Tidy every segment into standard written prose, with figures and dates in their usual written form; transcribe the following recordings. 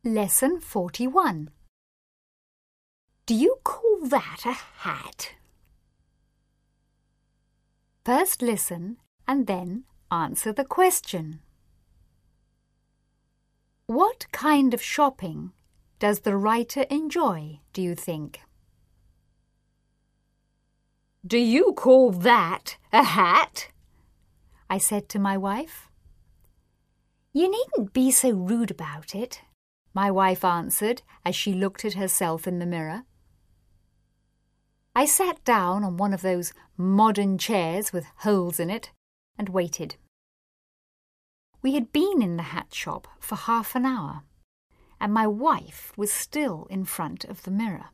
Lesson 41. Do you call that a hat? First listen and then answer the question. What kind of shopping does the writer enjoy, do you think? Do you call that a hat? I said to my wife. You needn't be so rude about it, my wife answered as she looked at herself in the mirror. I sat down on one of those modern chairs with holes in it and waited. We had been in the hat shop for half an hour, and my wife was still in front of the mirror.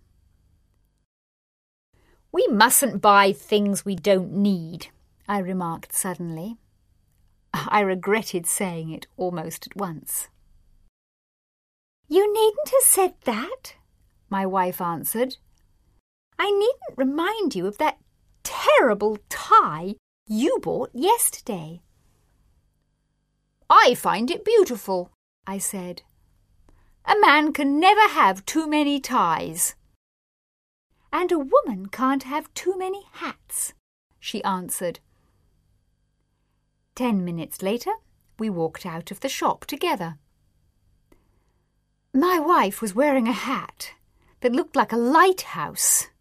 We mustn't buy things we don't need, I remarked suddenly. I regretted saying it almost at once. You needn't have said that, my wife answered. I needn't remind you of that terrible tie you bought yesterday. I find it beautiful, I said. A man can never have too many ties. And a woman can't have too many hats, she answered. 10 minutes later, we walked out of the shop together. My wife was wearing a hat that looked like a lighthouse.